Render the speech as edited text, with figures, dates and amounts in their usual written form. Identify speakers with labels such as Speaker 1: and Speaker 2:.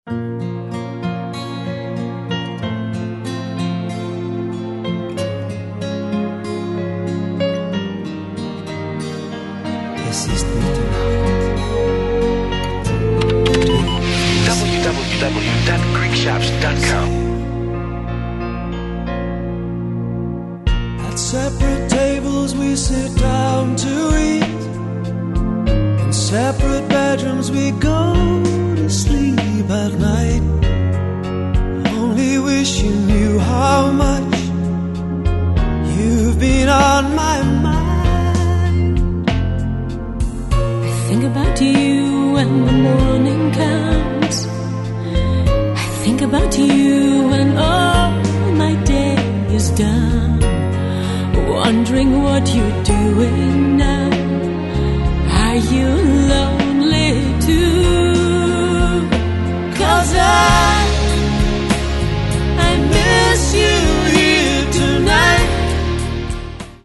Speaker 1: Es ist Mitternacht.
Speaker 2: www.greekshops.com.
Speaker 1: At separate tables we sit down to eat. In separate bedrooms we go to sleep at night. Only wish you knew how much you've been on my mind.
Speaker 3: I think about you when the morning comes. I think about you when all my day is done. Wondering what you're doing now. Are you alone?